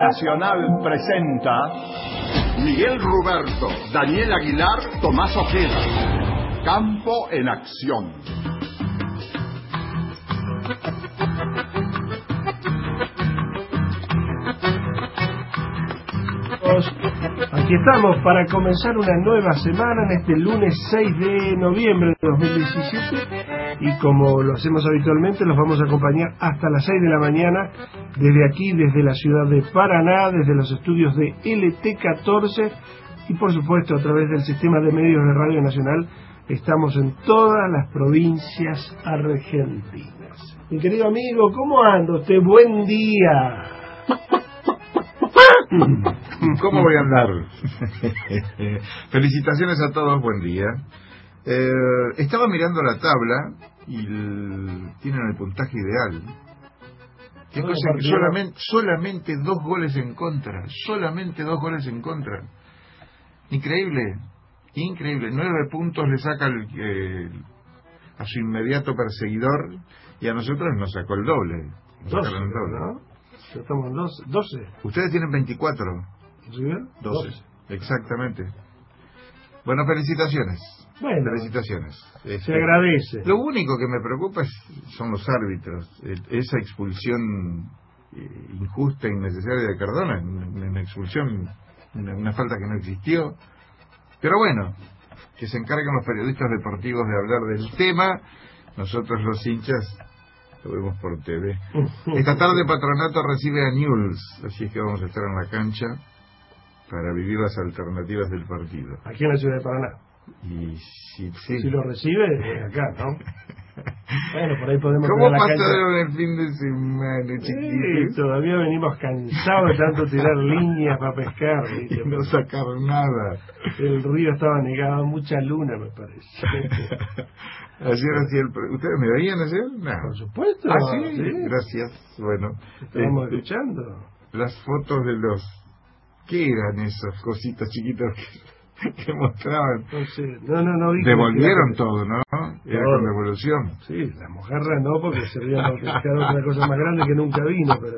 Nacional presenta Miguel Ruberto, Daniel Aguilar, Tomás Ojeda. Campo en acción. Aquí estamos para comenzar una nueva semana en este lunes 6 de noviembre de 2017 y como lo hacemos habitualmente los vamos a acompañar hasta las 6 de la mañana desde aquí, desde la ciudad de Paraná, desde los estudios de LT14 y por supuesto a través del sistema de medios de Radio Nacional. Estamos en todas las provincias argentinas. Mi querido amigo, ¿cómo anda usted? Buen día. ¿Cómo voy a andar? Felicitaciones a todos, buen día. Estaba mirando la tabla y tienen el puntaje ideal. ¿Qué cosa? Que solamente 2 goles en contra. Solamente 2 goles en contra. Increíble. 9 puntos le saca a su inmediato perseguidor y a nosotros nos sacó el doble. 12, ¿no? Estamos en 12. Ustedes tienen 24. ¿Sí bien? 12. Exactamente. Bueno, felicitaciones. Bueno, felicitaciones. Se agradece. Lo único que me preocupa son los árbitros. Esa expulsión injusta e innecesaria de Cardona, una expulsión, una falta que no existió. Pero bueno, que se encarguen los periodistas deportivos de hablar del tema. Nosotros los hinchas lo vemos por TV. Esta tarde Patronato recibe a Newell's, así es que vamos a estar en la cancha para vivir las alternativas del partido. Aquí en la ciudad de Paraná. Y si lo recibe, acá, ¿no? Bueno, por ahí podemos... ¿Cómo pasaron el fin de semana, chiquitos? Todavía venimos cansados de tanto tirar líneas para pescar. Y no sacar nada. El río estaba negado, mucha luna, me parece. Ayer ¿ustedes me veían ayer? No. Por supuesto. Sí. Gracias. Bueno. Estábamos escuchando. Las fotos de los... ¿Qué eran esas cositas chiquitas que mostraban? No sé. No. Devolvieron todo, ¿no? Era todo. Con devolución. Sí, las mojarras no, porque servían para pescar otra cosa más grande que nunca vino, pero...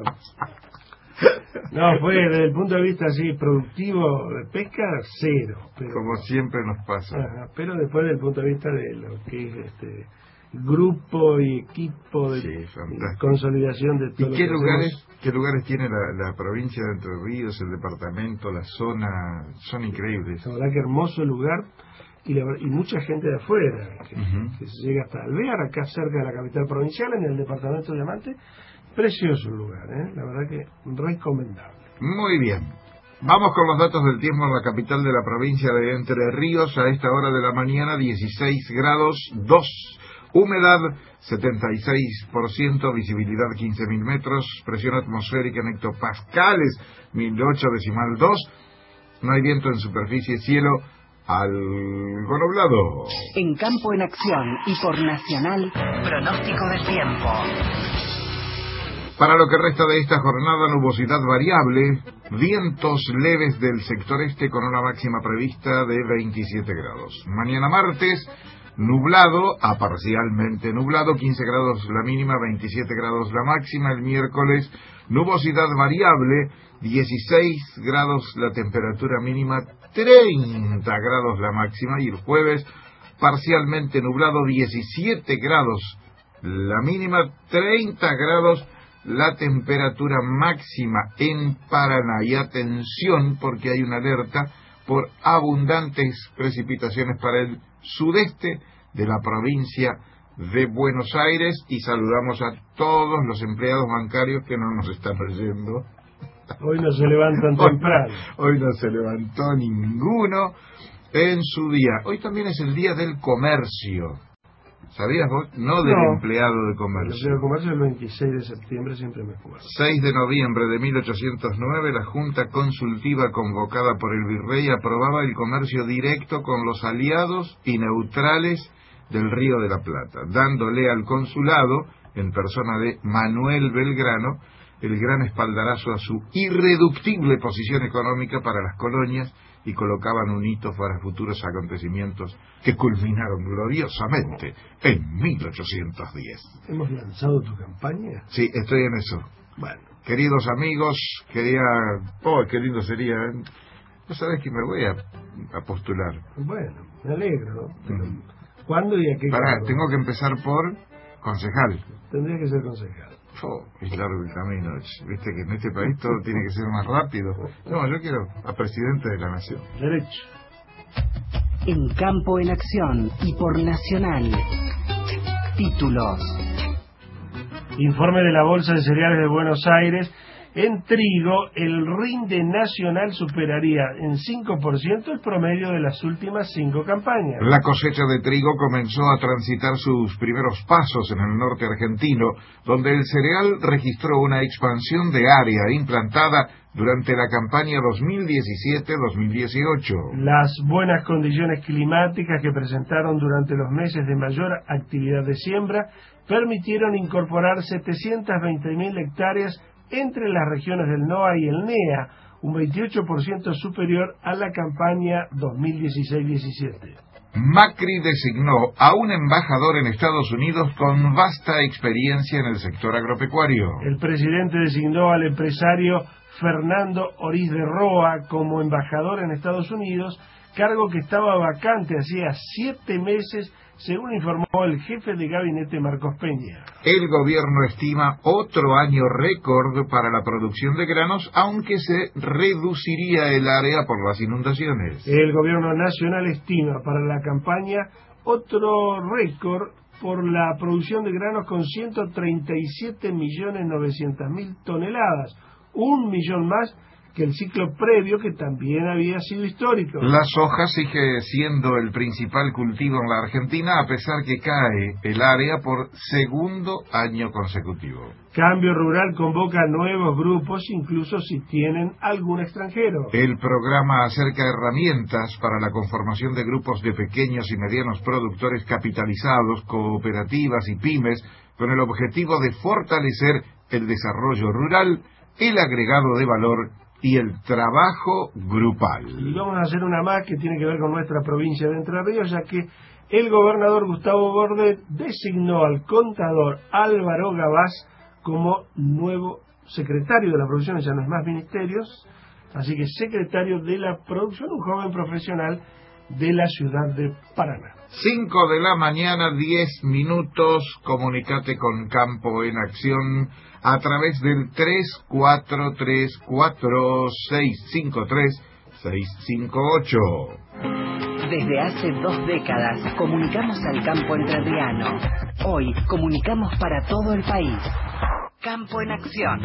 No, fue desde el punto de vista así productivo de pesca, 0. Pero... Como siempre nos pasa. Ajá, pero después del punto de vista de lo que es grupo y equipo de consolidación de todo. ¿Y qué lugares tiene la provincia de Entre Ríos, el departamento, la zona? Son increíbles. La verdad que hermoso lugar y mucha gente de afuera que se llega hasta Alvear, acá cerca de la capital provincial, en el departamento de Diamante. Precioso el lugar, la verdad que recomendable. Muy bien. Vamos con los datos del tiempo en la capital de la provincia de Entre Ríos. A esta hora de la mañana, 16 grados 2. Humedad 76%, visibilidad 15.000 metros, presión atmosférica en hectopascales 1008,2. No hay viento en superficie, cielo algo nublado. En Campo en Acción y por Nacional, pronóstico del tiempo. Para lo que resta de esta jornada, nubosidad variable, vientos leves del sector este con una máxima prevista de 27 grados. Mañana martes, nublado a parcialmente nublado, 15 grados la mínima, 27 grados la máxima. El miércoles, nubosidad variable, 16 grados la temperatura mínima, 30 grados la máxima. Y el jueves, parcialmente nublado, 17 grados la mínima, 30 grados la temperatura máxima en Paraná. Y atención, porque hay una alerta por abundantes precipitaciones para el sudeste de la provincia de Buenos Aires. Y saludamos a todos los empleados bancarios que no nos están oyendo. Hoy no se levantan temprano. Hoy no se levantó ninguno en su día. Hoy también es el día del comercio. ¿Sabías vos? No del empleado de comercio. El empleado de comercio el 26 de septiembre, siempre me acuerdo. 6 de noviembre de 1809, la Junta Consultiva convocada por el Virrey aprobaba el comercio directo con los aliados y neutrales del Río de la Plata, dándole al consulado, en persona de Manuel Belgrano, el gran espaldarazo a su irreductible posición económica para las colonias y colocaban un hito para futuros acontecimientos que culminaron gloriosamente en 1810. ¿Hemos lanzado tu campaña? Sí, estoy en eso. Bueno. queridos amigos, qué lindo sería. ¿No sabes que me voy a postular? Bueno, me alegro, ¿no? Pero, ¿cuándo y a qué cargo? Tengo que empezar por concejal. Tendría que ser concejal. Es largo el camino. Viste que en este país todo tiene que ser más rápido. No, yo quiero a presidente de la nación. Derecho. En Campo en Acción y por Nacional. Títulos. Informe de la Bolsa de Cereales de Buenos Aires. En trigo, el rinde nacional superaría en 5% el promedio de las últimas 5 campañas. La cosecha de trigo comenzó a transitar sus primeros pasos en el norte argentino, donde el cereal registró una expansión de área implantada durante la campaña 2017-2018. Las buenas condiciones climáticas que presentaron durante los meses de mayor actividad de siembra permitieron incorporar 720.000 hectáreas entre las regiones del NOA y el NEA, un 28% superior a la campaña 2016-17. Macri designó a un embajador en Estados Unidos con vasta experiencia en el sector agropecuario. El presidente designó al empresario Fernando Oriz de Roa como embajador en Estados Unidos, cargo que estaba vacante hacía 7 meses, según informó el jefe de gabinete Marcos Peña. El gobierno estima otro año récord para la producción de granos, aunque se reduciría el área por las inundaciones. El gobierno nacional estima para la campaña otro récord por la producción de granos con 137.900.000 toneladas, 1 millón más que el ciclo previo, que también había sido histórico. La soja sigue siendo el principal cultivo en la Argentina, a pesar que cae el área por segundo año consecutivo. Cambio Rural convoca nuevos grupos, incluso si tienen algún extranjero. El programa acerca herramientas para la conformación de grupos de pequeños y medianos productores capitalizados, cooperativas y pymes, con el objetivo de fortalecer el desarrollo rural, el agregado de valor y el trabajo grupal. Y vamos a hacer una más que tiene que ver con nuestra provincia de Entre Ríos, ya que el gobernador Gustavo Bordet designó al contador Álvaro Gabás como nuevo secretario de la producción. Ya no es más ministerios, así que secretario de la producción, un joven profesional de la ciudad de Paraná. 5 de la mañana, 10 minutos, comunicate con Campo en Acción a través del 3434-653-658. Desde hace 2 décadas comunicamos al campo entrerriano. Hoy comunicamos para todo el país. Campo en Acción.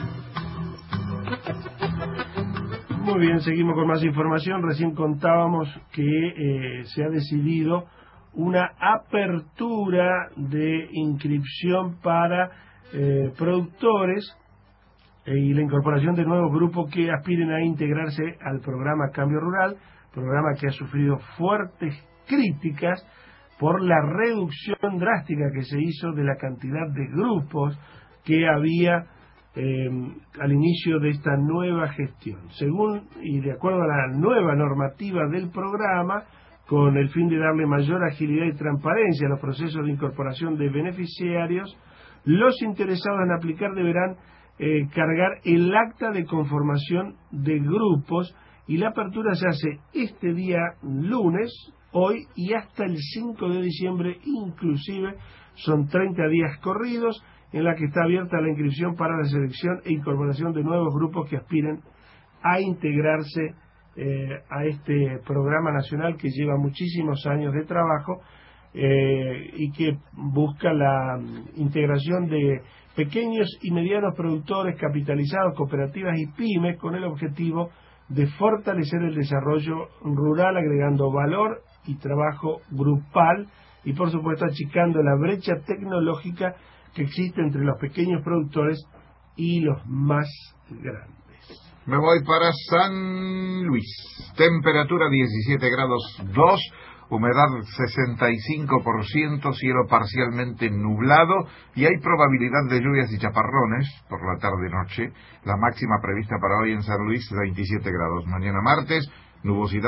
Muy bien, seguimos con más información. Recién contábamos que se ha decidido una apertura de inscripción para productores y la incorporación de nuevos grupos que aspiren a integrarse al programa Cambio Rural, programa que ha sufrido fuertes críticas por la reducción drástica que se hizo de la cantidad de grupos que había al inicio de esta nueva gestión. Según y de acuerdo a la nueva normativa del programa, con el fin de darle mayor agilidad y transparencia a los procesos de incorporación de beneficiarios, los interesados en aplicar deberán cargar el acta de conformación de grupos, y la apertura se hace este día lunes, hoy, y hasta el 5 de diciembre inclusive. Son 30 días corridos en la que está abierta la inscripción para la selección e incorporación de nuevos grupos que aspiren a integrarse a este programa nacional que lleva muchísimos años de trabajo y que busca la integración de pequeños y medianos productores capitalizados, cooperativas y pymes, con el objetivo de fortalecer el desarrollo rural, agregando valor y trabajo grupal y, por supuesto, achicando la brecha tecnológica que existe entre los pequeños productores y los más grandes. Me voy para San Luis. Temperatura 17 grados 2. humedad 65%, cielo parcialmente nublado y hay probabilidad de lluvias y chaparrones por la tarde-noche. La máxima prevista para hoy en San Luis, 27 grados. Mañana martes, nubosidad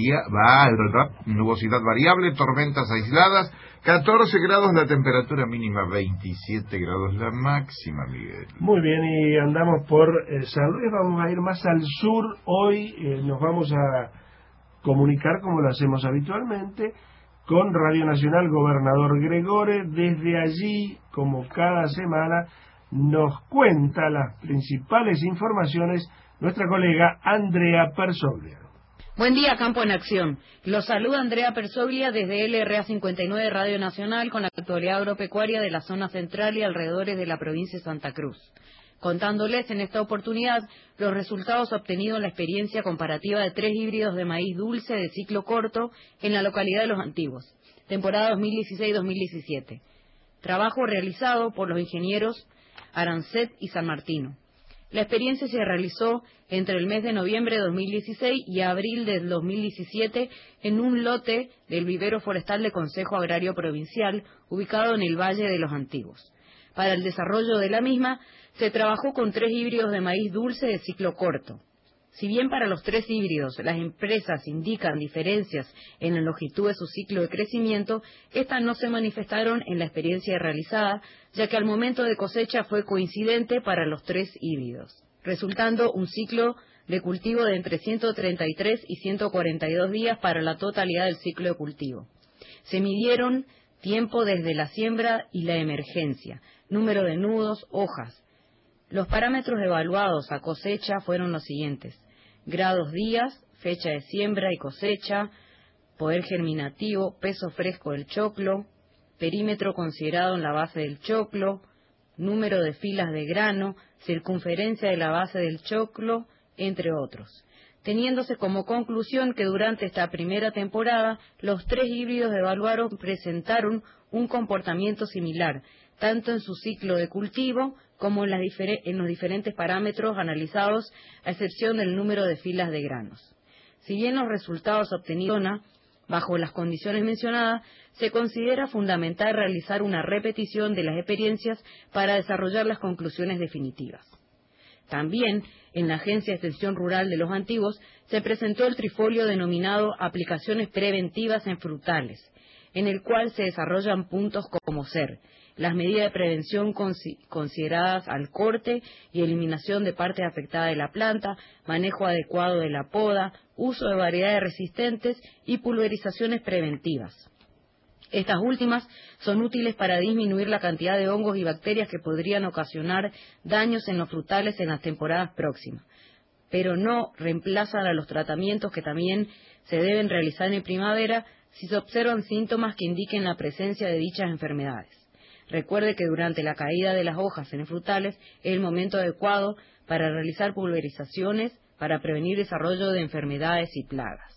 variable, tormentas aisladas, 14 grados la temperatura mínima, 27 grados la máxima, Miguel. Muy bien, y andamos por San Luis, vamos a ir más al sur. Hoy nos vamos a comunicar, como lo hacemos habitualmente, con Radio Nacional Gobernador Gregore. Desde allí, como cada semana, nos cuenta las principales informaciones nuestra colega Andrea Persoglia. Buen día, Campo en Acción. Los saluda Andrea Persoglia desde LRA 59 Radio Nacional con la actualidad agropecuaria de la zona central y alrededores de la provincia de Santa Cruz, contándoles en esta oportunidad los resultados obtenidos en la experiencia comparativa de 3 híbridos de maíz dulce de ciclo corto en la localidad de Los Antiguos, temporada 2016-2017. Trabajo realizado por los ingenieros Arancet y San Martino. La experiencia se realizó entre el mes de noviembre de 2016 y abril del 2017 en un lote del vivero forestal de Consejo Agrario Provincial, ubicado en el Valle de Los Antiguos. Para el desarrollo de la misma, se trabajó con 3 híbridos de maíz dulce de ciclo corto. Si bien para los 3 híbridos las empresas indican diferencias en la longitud de su ciclo de crecimiento, estas no se manifestaron en la experiencia realizada, ya que al momento de cosecha fue coincidente para los 3 híbridos, resultando un ciclo de cultivo de entre 133 y 142 días para la totalidad del ciclo de cultivo. Se midieron tiempo desde la siembra y la emergencia, número de nudos, hojas. Los parámetros evaluados a cosecha fueron los siguientes: grados días, fecha de siembra y cosecha, poder germinativo, peso fresco del choclo, perímetro considerado en la base del choclo, número de filas de grano, circunferencia de la base del choclo, entre otros. Teniéndose como conclusión que durante esta primera temporada los 3 híbridos evaluados presentaron un comportamiento similar, tanto en su ciclo de cultivo como en los diferentes parámetros analizados, a excepción del número de filas de granos. Si bien los resultados obtenidos bajo las condiciones mencionadas, se considera fundamental realizar una repetición de las experiencias para desarrollar las conclusiones definitivas. También, en la Agencia de Extensión Rural de Los Antiguos, se presentó el trifolio denominado Aplicaciones Preventivas en Frutales, en el cual se desarrollan puntos como ser las medidas de prevención consideradas al corte y eliminación de partes afectadas de la planta, manejo adecuado de la poda, uso de variedades resistentes y pulverizaciones preventivas. Estas últimas son útiles para disminuir la cantidad de hongos y bacterias que podrían ocasionar daños en los frutales en las temporadas próximas, pero no reemplazan a los tratamientos que también se deben realizar en primavera si se observan síntomas que indiquen la presencia de dichas enfermedades. Recuerde que durante la caída de las hojas en frutales es el momento adecuado para realizar pulverizaciones para prevenir desarrollo de enfermedades y plagas.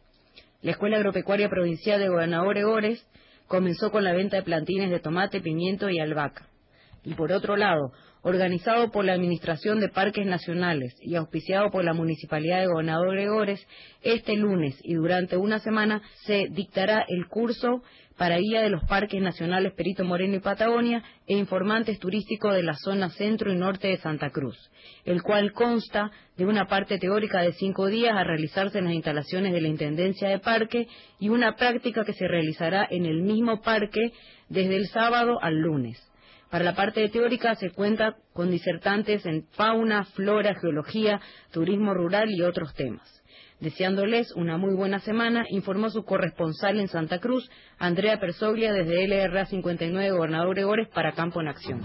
La Escuela Agropecuaria Provincial de Gobernador Gregores comenzó con la venta de plantines de tomate, pimiento y albahaca. Y por otro lado, organizado por la Administración de Parques Nacionales y auspiciado por la Municipalidad de Gobernador Gregores, este lunes y durante una semana se dictará el curso para guía de los Parques Nacionales Perito Moreno y Patagonia e informantes turísticos de la zona centro y norte de Santa Cruz, el cual consta de una parte teórica de 5 días a realizarse en las instalaciones de la Intendencia de Parque y una práctica que se realizará en el mismo parque desde el sábado al lunes. Para la parte teórica se cuenta con disertantes en fauna, flora, geología, turismo rural y otros temas. Deseándoles una muy buena semana, informó su corresponsal en Santa Cruz, Andrea Persoglia, desde LRA 59 Gobernador Gregores para Campo en Acción.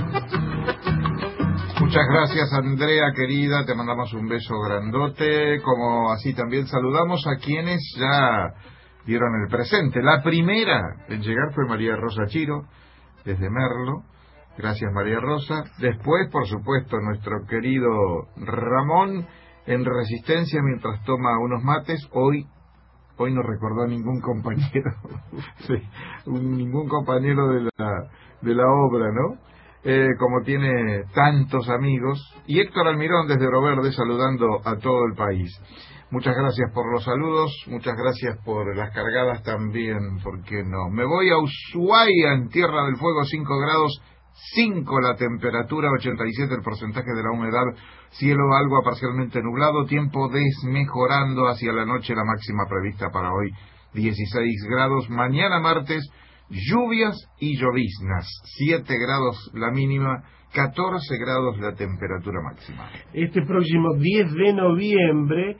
Muchas gracias, Andrea, querida, te mandamos un beso grandote, como así también saludamos a quienes ya dieron el presente. La primera en llegar fue María Rosa Chiro, desde Merlo. Gracias, María Rosa. Después, por supuesto, nuestro querido Ramón, en Resistencia mientras toma unos mates. Hoy no recordó a ningún compañero, sí, ningún compañero de la obra, ¿no? como tiene tantos amigos. Y Héctor Almirón desde Oro Verde saludando a todo el país. Muchas gracias por los saludos, muchas gracias por las cargadas también, ¿por qué no? Me voy a Ushuaia, en Tierra del Fuego, 5 grados, 5 la temperatura, 87 el porcentaje de la humedad, cielo algo a parcialmente nublado, tiempo desmejorando hacia la noche, la máxima prevista para hoy, 16 grados, mañana martes, lluvias y lloviznas, 7 grados la mínima, 14 grados la temperatura máxima. Este próximo 10 de noviembre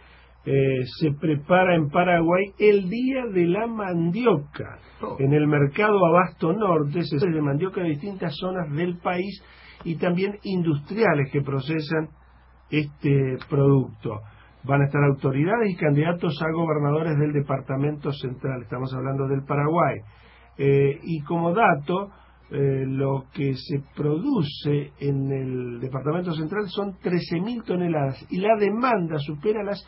se prepara en Paraguay el Día de la Mandioca. En el mercado Abasto Norte se vende mandioca de distintas zonas del país y también industriales que procesan este producto. Van a estar autoridades y candidatos a gobernadores del Departamento Central. Estamos hablando del Paraguay. Y como dato, lo que se produce en el Departamento Central son 13.000 toneladas y la demanda supera las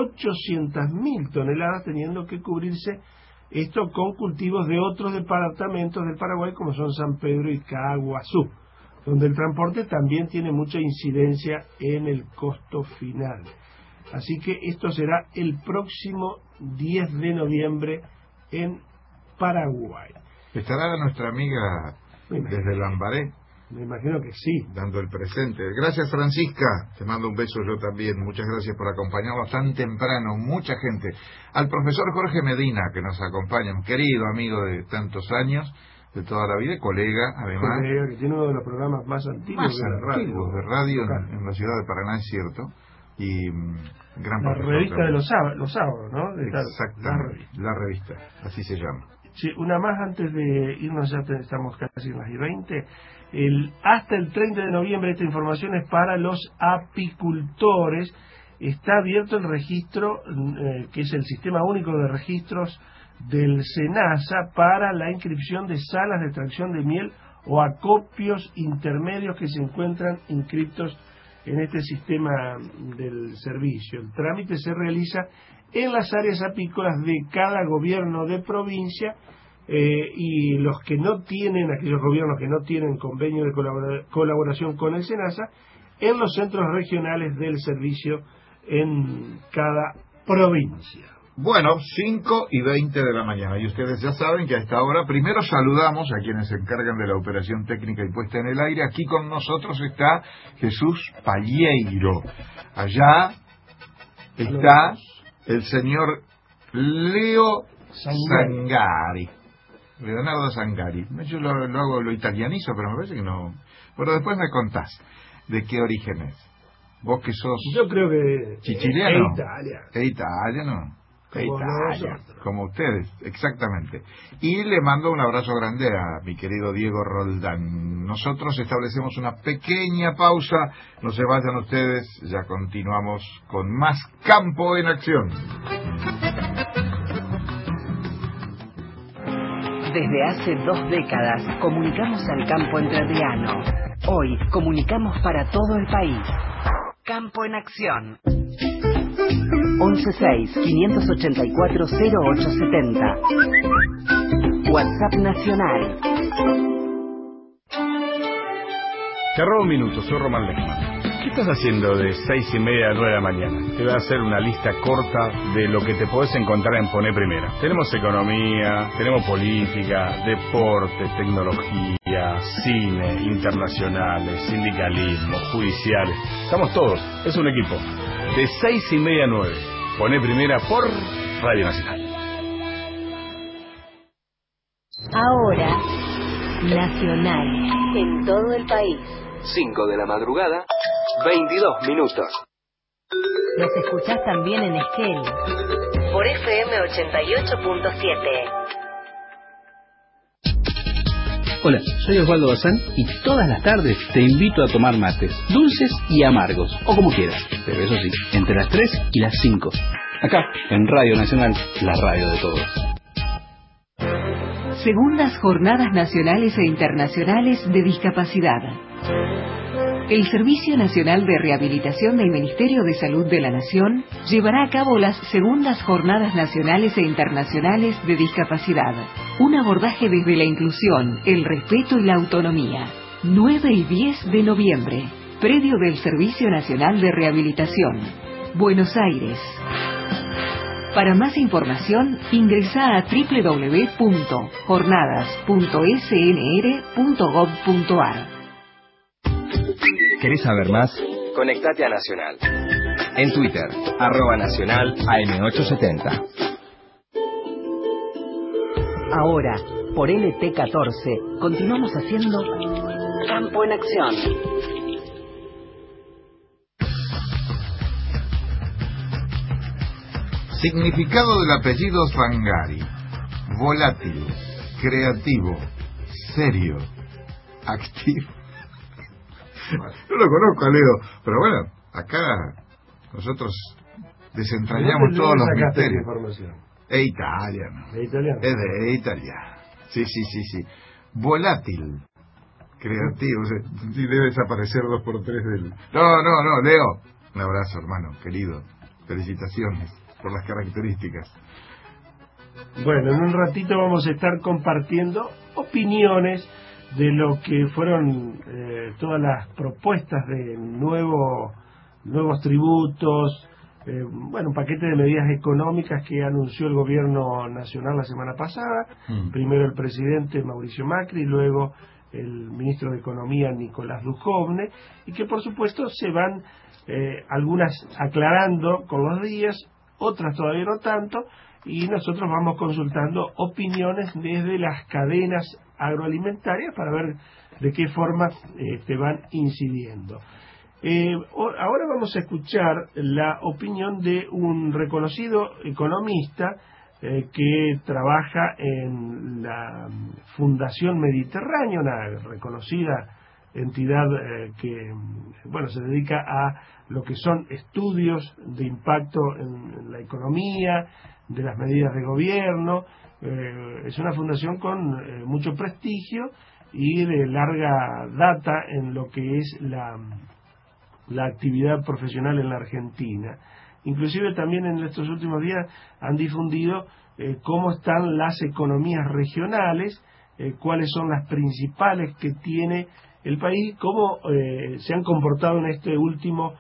800.000 toneladas, teniendo que cubrirse esto con cultivos de otros departamentos del Paraguay, como son San Pedro y Caaguazú, donde el transporte también tiene mucha incidencia en el costo final. Así que esto será el próximo 10 de noviembre en Paraguay. ¿Estará nuestra amiga desde Lambaré? Me imagino que sí. Dando el presente. Gracias, Francisca. Te mando un beso yo también. Muchas gracias por acompañarnos tan temprano. Mucha gente. Al profesor Jorge Medina, que nos acompaña, un querido amigo de tantos años, de toda la vida, colega, además. Colega, que tiene uno de los programas más antiguos de radio en la ciudad de Paraná, es cierto. Y gran la revista también. De los sábados, ¿no? Exactamente. La revista, así se llama. Sí, una más antes de irnos, ya estamos casi en las 20. Hasta el 30 de noviembre, esta información es para los apicultores. Está abierto el registro, que es el Sistema Único de Registros del SENASA, para la inscripción de salas de extracción de miel o acopios intermedios que se encuentran inscritos en este sistema del servicio. El trámite se realiza en las áreas apícolas de cada gobierno de provincia, y los que no tienen, aquellos gobiernos que no tienen convenio de colaboración con el SENASA, en los centros regionales del servicio en cada provincia. Bueno, 5:20 de la mañana, y ustedes ya saben que a esta hora primero saludamos a quienes se encargan de la operación técnica y puesta en el aire. Aquí con nosotros está Jesús Palleiro. Allá está el señor Leo Zangari. Leonardo Zangari. Yo lo hago, lo italianizo, pero me parece que no. Bueno, después me contás de qué origen es. Vos que sos... Yo creo que... ¿Chichiliano? Es italiano. Como ustedes, exactamente. Y le mando un abrazo grande a mi querido Diego Roldán. Nosotros establecemos una pequeña pausa. No se vayan ustedes, ya continuamos con más Campo en Acción. Desde hace 2 décadas comunicamos al campo entrerriano. Hoy comunicamos para todo el país. Campo en Acción. 116-584-0870. WhatsApp Nacional. Te robo un minuto, soy Román Lechman. ¿Qué estás haciendo de 6:30 a 9 de la mañana? Te voy a hacer una lista corta de lo que te podés encontrar en Poné Primera. Tenemos economía, tenemos política, deporte, tecnología, cine, internacionales, sindicalismo, judiciales. Estamos todos, es un equipo. De 6:30 a 9. Poné Primera por Radio Nacional. Ahora, Nacional, en todo el país. 5 de la madrugada, 22 minutos. Nos escuchás también en Esquel, por FM 88.7. Hola, soy Osvaldo Bazán y todas las tardes te invito a tomar mates, dulces y amargos, o como quieras, pero eso sí, entre las 3 y las 5. Acá, en Radio Nacional, la radio de todos. Segundas Jornadas Nacionales e Internacionales de Discapacidad. El Servicio Nacional de Rehabilitación del Ministerio de Salud de la Nación llevará a cabo las Segundas Jornadas Nacionales e Internacionales de Discapacidad. Un abordaje desde la inclusión, el respeto y la autonomía. 9 y 10 de noviembre. Predio del Servicio Nacional de Rehabilitación. Buenos Aires. Para más información, ingresa a www.jornadas.snr.gov.ar. ¿Querés saber más? Conectate a Nacional. En Twitter, @Nacional AM870. Ahora, por LT14, continuamos haciendo Campo en Acción. Significado del apellido Zangari: volátil, creativo, serio, activo. No lo conozco a Leo, pero bueno, acá nosotros desentrañamos todos los misterios. Es italiano. ¿Es italiano? Es de Italia. Sí. Volátil, creativo. Sí, debe desaparecer 2x3 del... No, Leo. Un abrazo, hermano, querido. Felicitaciones por las características. Bueno, en un ratito vamos a estar compartiendo opiniones de lo que fueron todas las propuestas de nuevos tributos, un paquete de medidas económicas que anunció el gobierno nacional la semana pasada. Primero el presidente Mauricio Macri, luego el ministro de Economía Nicolás Dujovne, y que por supuesto se van algunas aclarando con los días, otras todavía no tanto, y nosotros vamos consultando opiniones desde las cadenas agroalimentarias para ver de qué forma van incidiendo. Ahora vamos a escuchar la opinión de un reconocido economista que trabaja en la Fundación Mediterráneo, una reconocida entidad que se dedica a lo que son estudios de impacto en la economía, de las medidas de gobierno. Es una fundación con mucho prestigio y de larga data en lo que es la actividad profesional en la Argentina. Inclusive también en estos últimos días han difundido cómo están las economías regionales, cuáles son las principales que tiene el país, cómo se han comportado en este último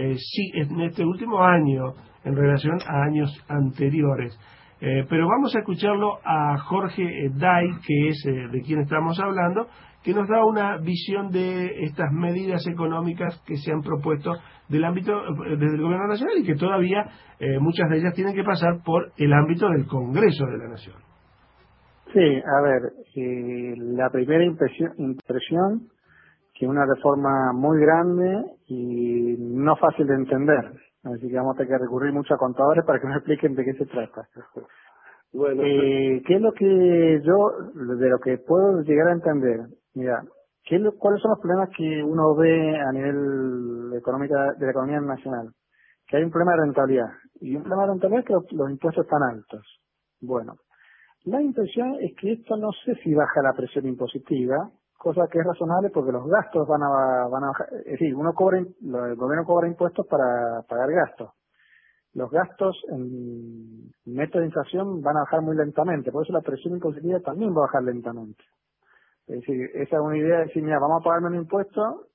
año en relación a años anteriores. Pero vamos a escucharlo a Jorge Day, que es de quien estamos hablando, que nos da una visión de estas medidas económicas que se han propuesto del ámbito desde el Gobierno Nacional y que todavía muchas de ellas tienen que pasar por el ámbito del Congreso de la Nación. Sí, a ver, la primera impresión que una reforma muy grande y no fácil de entender, así que vamos a tener que recurrir mucho a contadores para que nos expliquen de qué se trata. Bueno, ¿qué es lo que de lo que puedo llegar a entender? Mira, ¿cuáles son los problemas que uno ve a nivel económico de la economía nacional? Que hay un problema de rentabilidad, y un problema de rentabilidad es que los impuestos están altos. Bueno, la impresión es que esto no sé si baja la presión impositiva, cosa que es razonable porque los gastos van a bajar. Es decir, el gobierno cobra impuestos para pagar gastos. Los gastos en neto de inflación van a bajar muy lentamente, por eso la presión impositiva también va a bajar lentamente. Es decir, esa es una idea de decir, mira, vamos a pagar menos impuestos,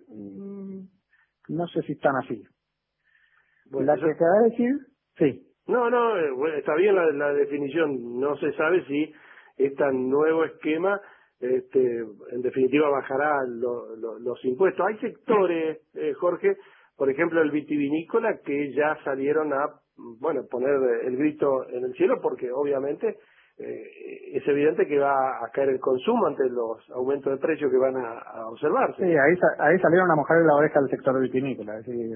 no sé si están así. Bueno, la que acaba de decir, sí. No, está bien la definición. No se sabe si este nuevo esquema en definitiva bajará los impuestos. Hay sectores, Jorge, por ejemplo el vitivinícola, que ya salieron a poner el grito en el cielo porque obviamente es evidente que va a caer el consumo ante los aumentos de precios que van a observarse. Sí, ahí salieron a mojar la oreja del sector vitivinícola. Es decir,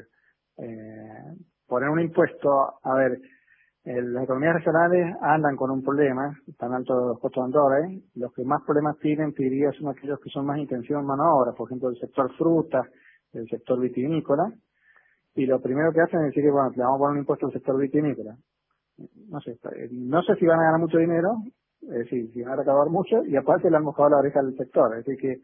poner un impuesto, a ver, las economías regionales andan con un problema, están altos los costos de dólares. Los que más problemas tienen, te diría, son aquellos que son más intensivos en mano de obra, por ejemplo, el sector fruta, el sector vitivinícola, y lo primero que hacen es decir que, bueno, le vamos a poner un impuesto al sector vitivinícola. No sé si van a ganar mucho dinero, es decir, si van a recaudar mucho, y aparte le han mojado la oreja del sector, es decir que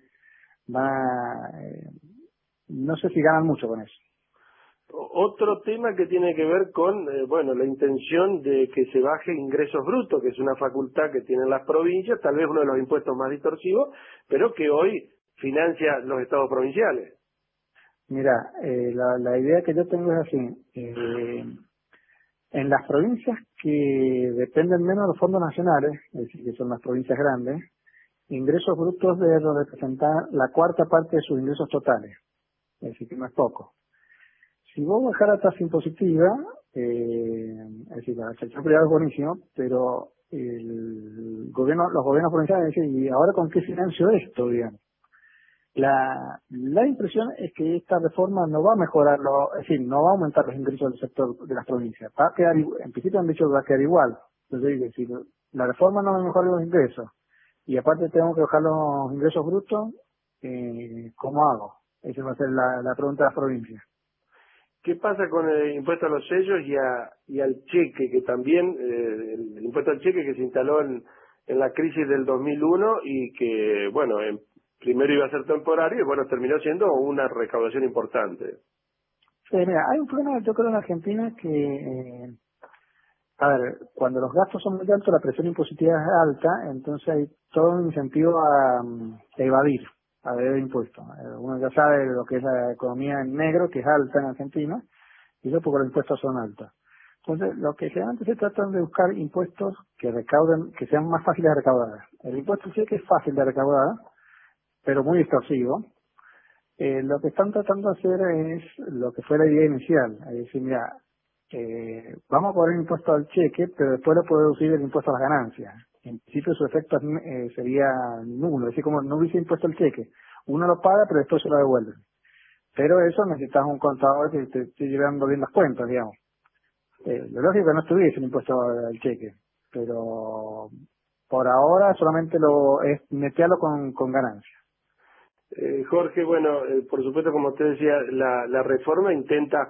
no sé si ganan mucho con eso. Otro tema que tiene que ver con la intención de que se baje ingresos brutos, que es una facultad que tienen las provincias, tal vez uno de los impuestos más distorsivos, pero que hoy financia los estados provinciales. Mira, la idea que yo tengo es así. En las provincias que dependen menos de los fondos nacionales, es decir, que son las provincias grandes, ingresos brutos deben representar la cuarta parte de sus ingresos totales, es decir, que no es poco. Si vos bajaras la tasa impositiva, es decir, la sector privado es buenísimo, pero los gobiernos provinciales dicen, ¿y ahora con qué financio esto, digamos? La impresión es que esta reforma no va a mejorarlo, es decir, no va a aumentar los ingresos del sector de las provincias. Va a quedar, en principio han dicho que va a quedar igual. Entonces, es decir, la reforma no me mejora los ingresos y aparte tengo que bajar los ingresos brutos, ¿cómo hago? Esa va a ser la pregunta de las provincias. ¿Qué pasa con el impuesto a los sellos y al cheque, que también, el impuesto al cheque que se instaló en la crisis del 2001 y que, bueno, primero iba a ser temporario y, bueno, terminó siendo una recaudación importante? Sí, mira, hay un problema, yo creo, en Argentina que, a ver, cuando los gastos son muy altos, la presión impositiva es alta, entonces hay todo un incentivo a evadir, a deber impuestos. Uno ya sabe lo que es la economía en negro, que es alta en Argentina, y eso porque los impuestos son altos. Entonces, lo que generalmente se trata de buscar impuestos que recauden, que sean más fáciles de recaudar. El impuesto sí que es fácil de recaudar, pero muy distorsivo. Lo que están tratando de hacer es lo que fue la idea inicial, es decir, mira, vamos a cobrar impuesto al cheque, pero después le puede reducir el impuesto a las ganancias. En principio su efecto sería nulo, es decir, como no hubiese impuesto el cheque. Uno lo paga, pero después se lo devuelve. Pero eso necesitas un contador que te esté llevando bien las cuentas, digamos. Lo lógico es que no estuviese el impuesto al cheque, pero por ahora solamente es netearlo con ganancias. Jorge, bueno, por supuesto, como usted decía, la reforma intenta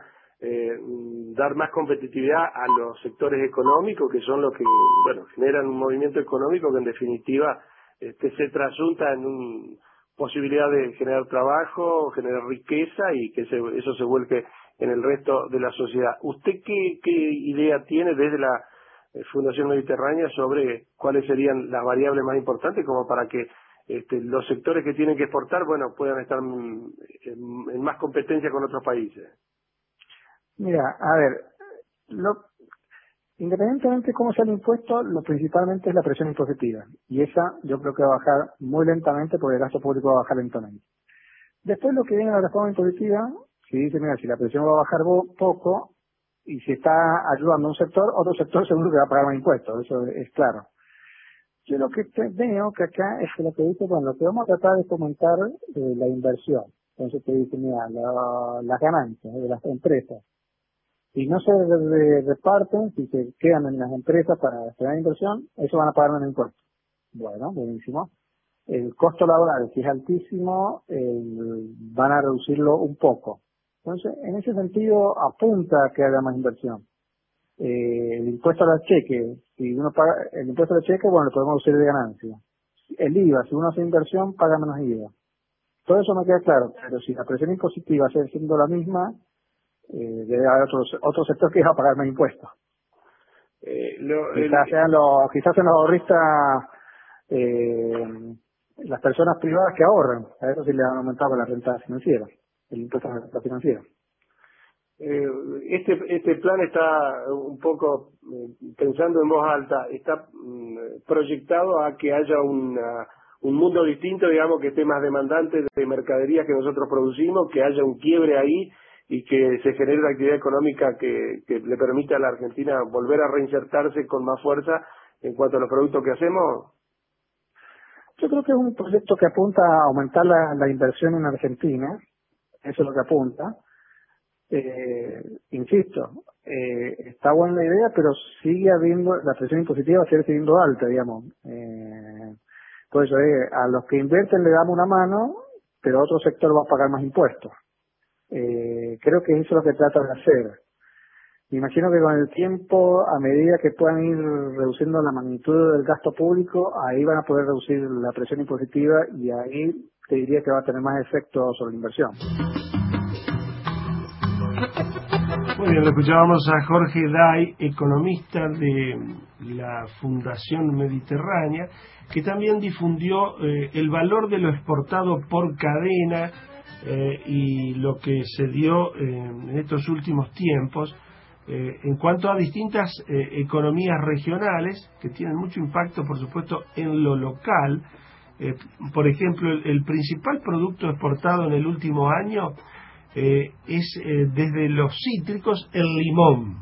dar más competitividad a los sectores económicos, que son los que, bueno, generan un movimiento económico que en definitiva se trasunta en una posibilidad de generar trabajo, generar riqueza y que eso se vuelque en el resto de la sociedad. ¿Usted qué idea tiene desde la Fundación Mediterránea sobre cuáles serían las variables más importantes como para que los sectores que tienen que exportar, bueno, puedan estar en más competencia con otros países? Mira, a ver, independientemente de cómo sea el impuesto, lo principalmente es la presión impositiva. Y esa yo creo que va a bajar muy lentamente porque el gasto público va a bajar lentamente. Después lo que viene a la reforma impositiva, si dice, mira, si la presión va a bajar poco y si está ayudando a un sector, otro sector seguro que va a pagar más impuestos, eso es claro. Yo lo que veo que acá es que lo que dice, bueno, lo que vamos a tratar es fomentar la inversión. Entonces te dice, mira, las ganancias de las empresas, si no se reparten, si se quedan en las empresas para generar inversión, eso van a pagar menos impuestos. Bueno, buenísimo. El costo laboral, si es altísimo, van a reducirlo un poco. Entonces, en ese sentido, apunta a que haya más inversión. El impuesto al cheque, si uno paga el impuesto al cheque, bueno, lo podemos reducir de ganancia. El IVA, si uno hace inversión, paga menos IVA. Todo eso me queda claro, pero si la presión impositiva sigue siendo la misma, debe haber otro sector que va a pagar más impuestos. Quizás sean los ahorristas, las personas privadas que ahorran, a eso sí le han aumentado la renta financiera, el impuesto a la renta financiera. Este plan está un poco, pensando en voz alta, está proyectado a que haya un mundo distinto, digamos, que esté más demandante de mercaderías que nosotros producimos, que haya un quiebre ahí y que se genere una actividad económica que le permita a la Argentina volver a reinsertarse con más fuerza en cuanto a los productos que hacemos. Yo creo que es un proyecto que apunta a aumentar la inversión en Argentina, eso es lo que apunta. Insisto, está buena la idea, pero sigue habiendo, la presión impositiva sigue siendo alta, digamos. Por eso, a los que invierten le damos una mano, pero otro sector va a pagar más impuestos. Creo que eso es lo que trata de hacer. Me imagino que con el tiempo, a medida que puedan ir reduciendo la magnitud del gasto público, ahí van a poder reducir la presión impositiva y ahí te diría que va a tener más efecto sobre la inversión. Muy bien, lo escuchábamos a Jorge Day, economista de la Fundación Mediterránea, que también difundió el valor de lo exportado por cadena y lo que se dio en estos últimos tiempos en cuanto a distintas economías regionales que tienen mucho impacto, por supuesto, en lo local. Por ejemplo, el principal producto exportado en el último año es desde los cítricos el limón,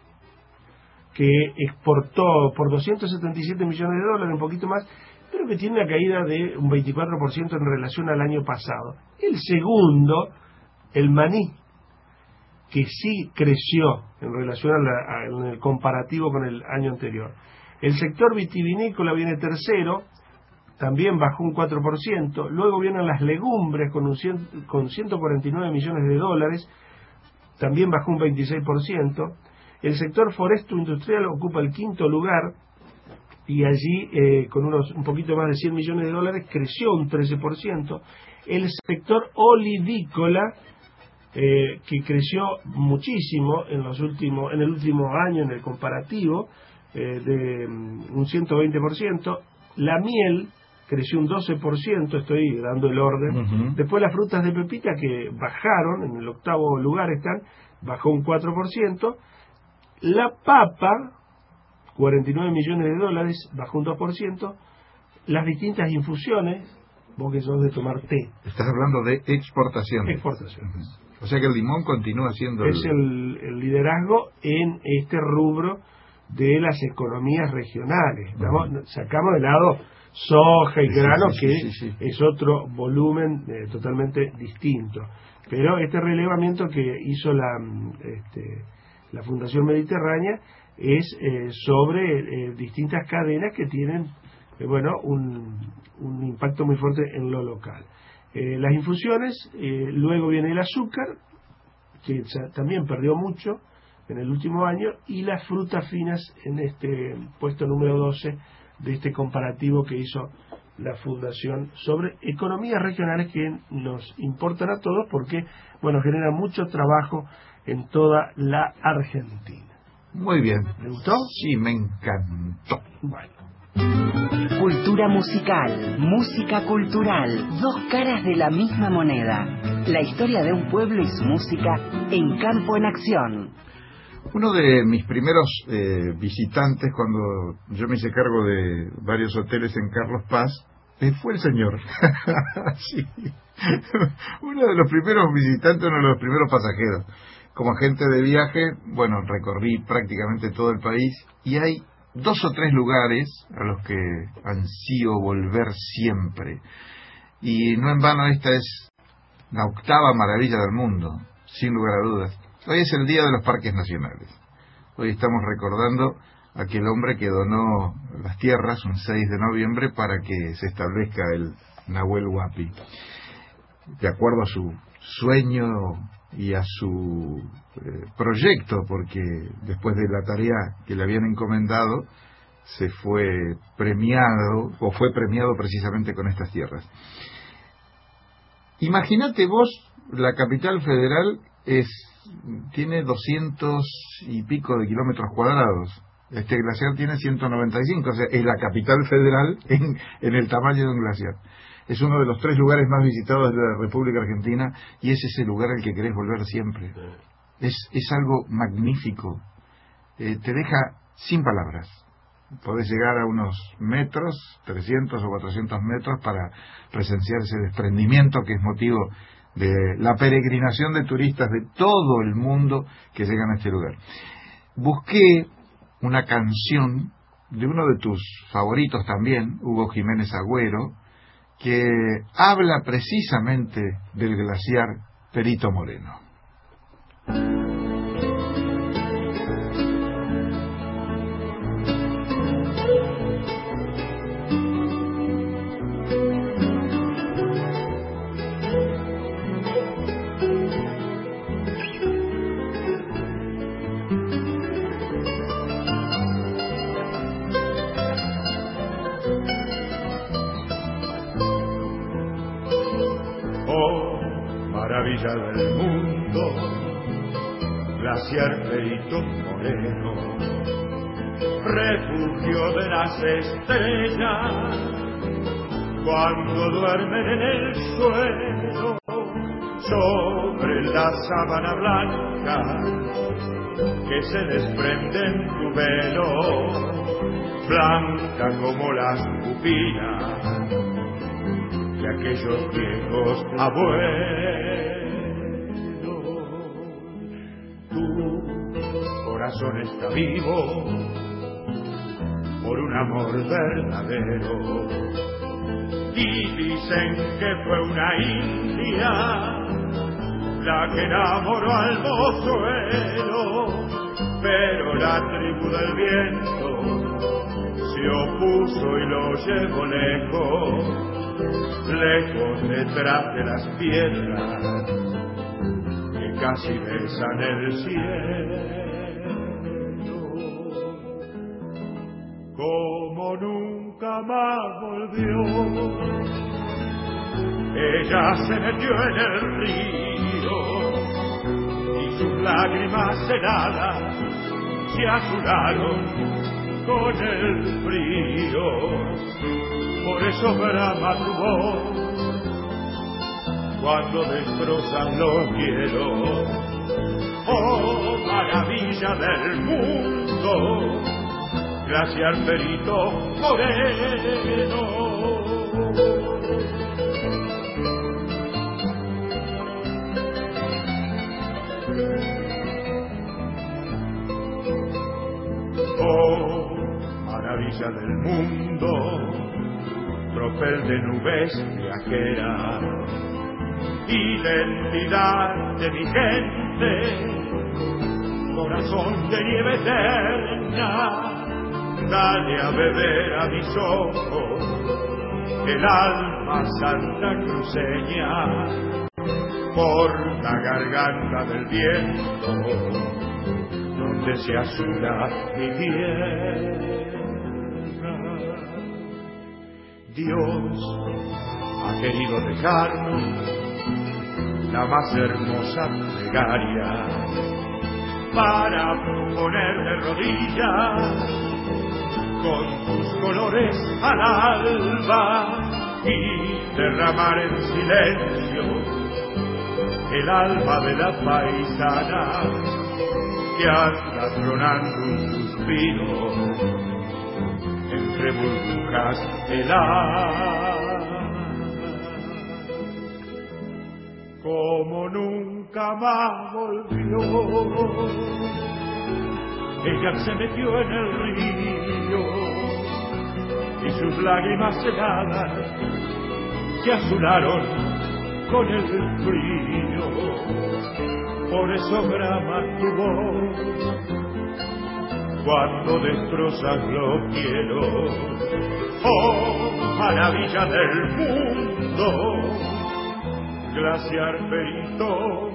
que exportó por 277 millones de dólares, un poquito más, pero que tiene una caída de un 24% en relación al año pasado. El segundo, el maní, que sí creció en relación en el comparativo con el año anterior. El sector vitivinícola viene tercero, también bajó un 4%. Luego vienen las legumbres con 149 millones de dólares, también bajó un 26%. El sector foresto industrial ocupa el quinto lugar y allí con un poquito más de 100 millones de dólares creció un 13%. El sector olivícola que creció muchísimo en el último año en el comparativo de un 120%. La miel creció un 12%, estoy dando el orden. Después las frutas de pepita que bajaron, en el octavo lugar están, bajó un 4%. La papa, 49 millones de dólares, bajó un 2%. Las distintas infusiones, vos que sos de tomar té. Estás hablando de exportación. Exportaciones. O sea que el limón continúa siendo es el liderazgo en este rubro de las economías regionales. Sacamos de lado soja y grano, que es otro volumen totalmente distinto. Pero este relevamiento que hizo la Fundación Mediterránea es sobre distintas cadenas que tienen un impacto muy fuerte en lo local. Las infusiones, luego viene el azúcar, que también perdió mucho en el último año, y las frutas finas en este puesto número 12 de este comparativo que hizo la Fundación sobre economías regionales que nos importan a todos porque, generan mucho trabajo en toda la Argentina. Muy bien. ¿Le gustó? Sí, me encantó. Bueno. Cultura musical, música cultural, dos caras de la misma moneda. La historia de un pueblo y su música en Campo en Acción. Uno de mis primeros visitantes cuando yo me hice cargo de varios hoteles en Carlos Paz fue el señor. Sí. Uno de los primeros visitantes, uno de los primeros pasajeros. Como agente de viaje, recorrí prácticamente todo el país y hay 2 o 3 lugares a los que ansío volver siempre. Y no en vano esta es la 8ª maravilla del mundo, sin lugar a dudas. Hoy es el Día de los Parques Nacionales. Hoy estamos recordando a aquel hombre que donó las tierras un 6 de noviembre para que se establezca el Nahuel Huapi. De acuerdo a su sueño y a su proyecto, porque después de la tarea que le habían encomendado, fue premiado precisamente con estas tierras. Imagínate vos, la capital federal tiene 200 y pico de kilómetros cuadrados. Este glaciar tiene 195, o sea, es la capital federal en el tamaño de un glaciar. Es uno de los 3 lugares más visitados de la República Argentina y es ese lugar al que querés volver siempre. Es algo magnífico. Te deja sin palabras. Podés llegar a unos metros, 300 o 400 metros, para presenciar ese desprendimiento que es motivo de la peregrinación de turistas de todo el mundo que llegan a este lugar. Busqué una canción de uno de tus favoritos también, Hugo Jiménez Agüero, que habla precisamente del glaciar Perito Moreno. Maravilla del mundo, glaciar Perito Moreno, refugio de las estrellas, cuando duermen en el suelo, sobre la sábana blanca que se desprende en tu velo, blanca como las pupilas de aquellos viejos abuelos. Tu corazón está vivo por un amor verdadero, y dicen que fue una india la que enamoró al mozuelo, pero la tribu del viento se opuso y lo llevó lejos, lejos detrás de las piedras que casi besan el cielo. Como nunca más volvió, ella se metió en el río y sus lágrimas heladas se azudaron con el frío. Por eso brama tu voz cuando destrozan los hielos. Oh, maravilla del mundo, glaciar Perito Moreno. Oh, maravilla del mundo, tropel de nubes viajeras, identidad de mi gente, corazón de nieve eterna, dale a beber a mis ojos el alma santacruceña, por la garganta del viento donde se azula mi tierra. Dios ha querido dejarnos la más hermosa plegaria para poner de rodillas con tus colores al alba y derramar en silencio el alma de la paisana que anda tronando un suspiro entre burbujas heladas. Como nunca más volvió, ella se metió en el río y sus lágrimas heladas se azularon con el frío. Por eso brama tu voz cuando destrozas los cielos. Oh, maravilla del mundo, glaciar Perito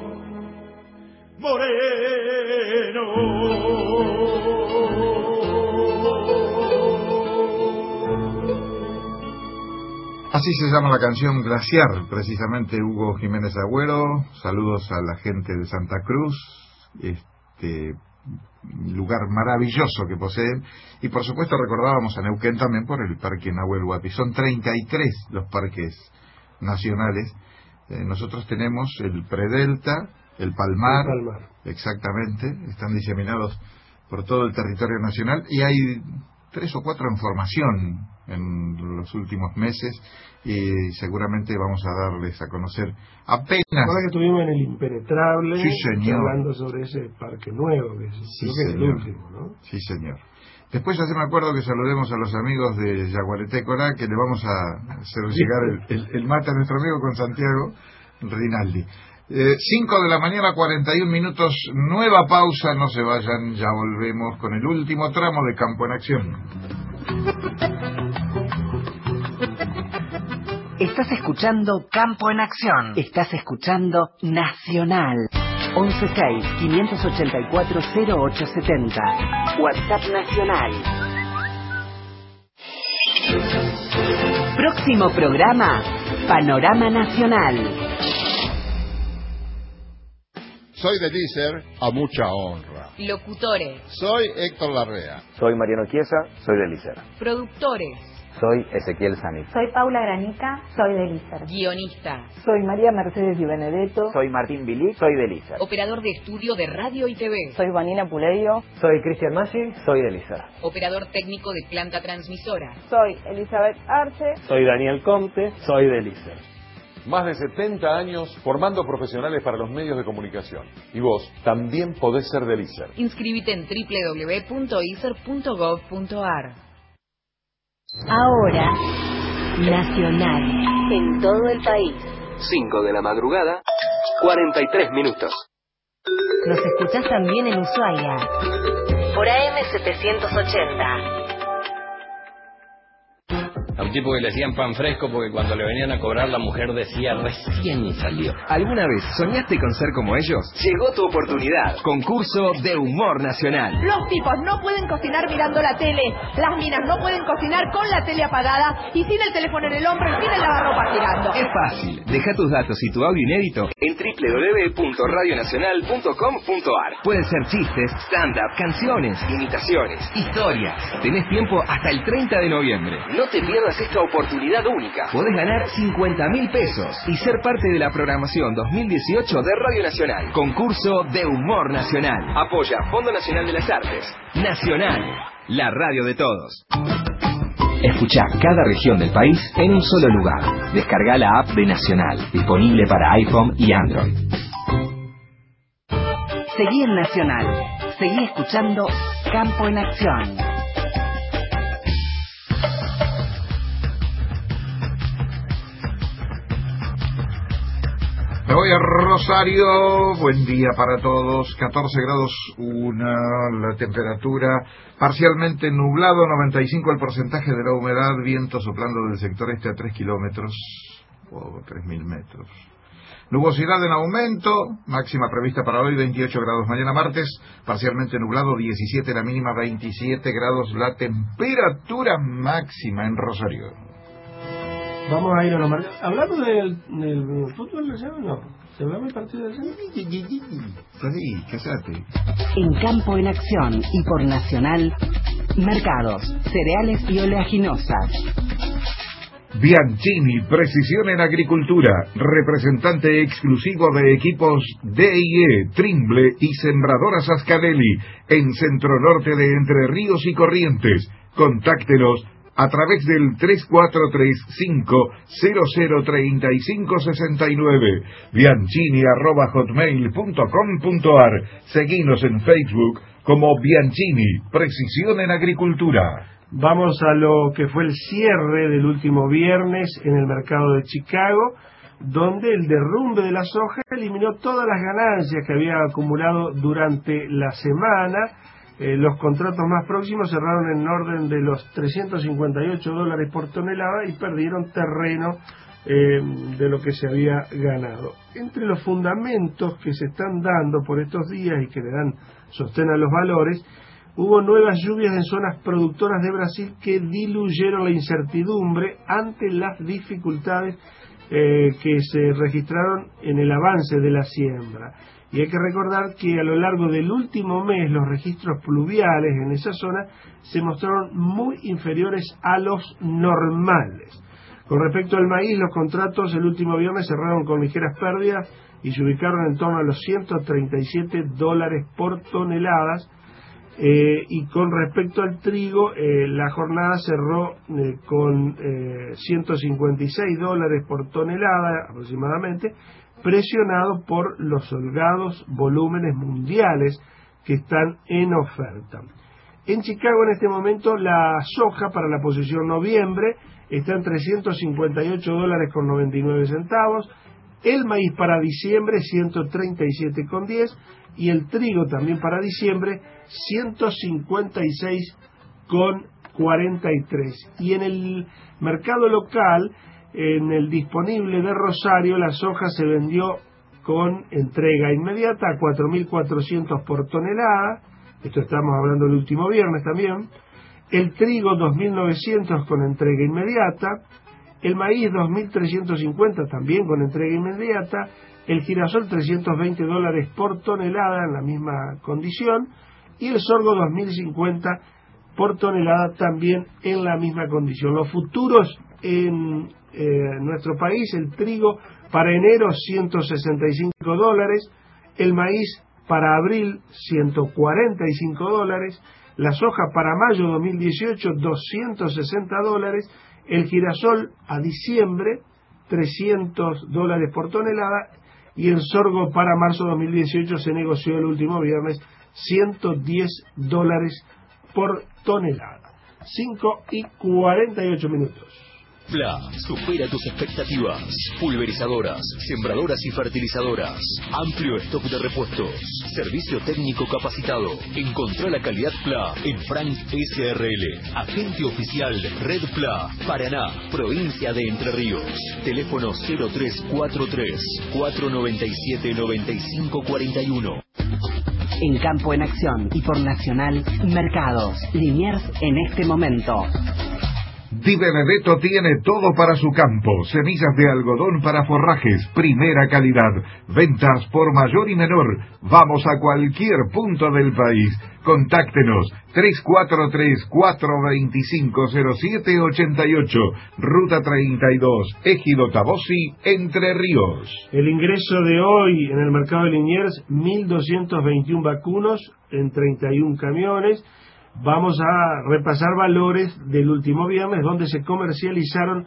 Moreno. Así se llama la canción Glaciar, precisamente Hugo Jiménez Agüero. Saludos a la gente de Santa Cruz, este lugar maravilloso que poseen. Y por supuesto recordábamos a Neuquén también por el Parque Nahuel Huapi. Son 33 los parques nacionales. Nosotros tenemos el Predelta, el Palmar, exactamente, están diseminados por todo el territorio nacional y hay 3 o 4 en formación en los últimos meses y seguramente vamos a darles a conocer apenas. Ahora que estuvimos en el Impenetrable, sí, señor, hablando sobre ese parque nuevo, que sí, creo que es el último, ¿no? Sí, señor. Después ya se me acuerdo que saludemos a los amigos de Yaguaretécora, que le vamos a hacer llegar el mate a nuestro amigo con Santiago Rinaldi. 5 de la mañana, 41 minutos, nueva pausa, no se vayan, ya volvemos con el último tramo de Campo en Acción. Estás escuchando Campo en Acción. Estás escuchando Nacional. 116-584-0870. WhatsApp Nacional. Próximo programa, Panorama Nacional. Soy de Lícer a mucha honra. Locutores. Soy Héctor Larrea. Soy Mariano Chiesa, soy de Lícer. Productores. Soy Ezequiel Sanich. Soy Paula Granica, soy de Lícer. Guionistas. Soy María Mercedes Di Benedetto. Soy Martín Bilic, soy de Lícer. Operador de estudio de radio y TV. Soy Vanina Puleio. Soy Cristian Massi, soy de Lícer. Operador técnico de planta transmisora. Soy Elizabeth Arce. Soy Daniel Comte, soy de Lícer. Más de 70 años formando profesionales para los medios de comunicación. Y vos también podés ser del ISER. Inscríbete en www.iser.gov.ar. Ahora, Nacional, en todo el país. 5 de la madrugada, 43 minutos. Nos escuchás también en Ushuaia, por AM780. A un tipo que le hacían pan fresco porque cuando le venían a cobrar la mujer decía recién salió. ¿Alguna vez soñaste con ser como ellos? Llegó tu oportunidad. Concurso de humor nacional. Los tipos no pueden cocinar mirando la tele. Las minas no pueden cocinar con la tele apagada y sin el teléfono en el hombro y sin el lavarropa girando. Es fácil. Deja tus datos y tu audio inédito en www.radionacional.com.ar. Pueden ser chistes, stand-up, canciones, imitaciones, historias. Tenés tiempo hasta el 30 de noviembre. No te pierdas esta oportunidad única. Podés ganar 50.000 pesos y ser parte de la programación 2018 de Radio Nacional. Concurso de humor nacional. Apoya Fondo Nacional de las Artes. Nacional, la radio de todos. Escuchá cada región del país en un solo lugar. Descarga la app de Nacional, disponible para iPhone y Android. Seguí en Nacional. Seguí escuchando Campo en Acción. Me voy a Rosario, buen día para todos, 14 grados 1 la temperatura, parcialmente nublado, 95 el porcentaje de la humedad, viento soplando del sector este a 3 kilómetros, o 3.000 metros. Nubosidad en aumento, máxima prevista para hoy 28 grados, mañana martes, parcialmente nublado, 17 la mínima, 27 grados la temperatura máxima en Rosario. Vamos a ir a los marcos. ¿Hablamos del fútbol nacional? No. ¿Se hablamos del partido del centro? Sí, casate. En Campo en Acción y por Nacional, mercados, cereales y oleaginosas. Bianchini, precisión en agricultura, representante exclusivo de equipos DIE, Trimble y Sembradoras Ascarelli, en Centro Norte de Entre Ríos y Corrientes. Contáctenos a través del 3435-003569, bianchini@hotmail.com.ar. Seguinos en Facebook como Bianchini, precisión en agricultura. Vamos a lo que fue el cierre del último viernes en el mercado de Chicago, donde el derrumbe de la soja eliminó todas las ganancias que había acumulado durante la semana. Los contratos más próximos cerraron en orden de los $358 por tonelada y perdieron terreno de lo que se había ganado. Entre los fundamentos que se están dando por estos días y que le dan sostén a los valores, hubo nuevas lluvias en zonas productoras de Brasil que diluyeron la incertidumbre ante las dificultades que se registraron en el avance de la siembra. Y hay que recordar que a lo largo del último mes los registros pluviales en esa zona se mostraron muy inferiores a los normales. Con respecto al maíz, los contratos el último viernes cerraron con ligeras pérdidas y se ubicaron en torno a los $137 por toneladas. Y con respecto al trigo, la jornada cerró con $156 por tonelada aproximadamente, presionado por los holgados volúmenes mundiales que están en oferta. En Chicago en este momento la soja para la posición noviembre está en $358.99, el maíz para diciembre 137,10 y el trigo también para diciembre 156,43. Y en el mercado local, en el disponible de Rosario, la soja se vendió con entrega inmediata a 4.400 por tonelada, esto estamos hablando del último viernes también, el trigo 2.900 con entrega inmediata, el maíz 2.350 también con entrega inmediata, el girasol $320 por tonelada en la misma condición, y el sorgo 2050 por tonelada también en la misma condición. Los futuros en nuestro país: el trigo para enero $165, el maíz para abril $145, la soja para mayo 2018 $260, el girasol a diciembre $300 por tonelada, y el sorgo para marzo 2018 se negoció el último viernes $110 por tonelada. 5:48. FLA supera tus expectativas. Pulverizadoras, sembradoras y fertilizadoras. Amplio stock de repuestos. Servicio técnico capacitado. Encontrá la calidad FLA en Frank SRL. Agente oficial Red FLA, Paraná, provincia de Entre Ríos. Teléfono 0343-497-9541. En Campo en Acción y por Nacional, Mercados. Liniers en este momento. Di Benedetto tiene todo para su campo. Semillas de algodón para forrajes, primera calidad. Ventas por mayor y menor. Vamos a cualquier punto del país. Contáctenos 343-425-0788, Ruta 32, Ejido Tabosi, Entre Ríos. El ingreso de hoy en el mercado de Liniers: 1.221 vacunos en 31 camiones. Vamos a repasar valores del último viernes, donde se comercializaron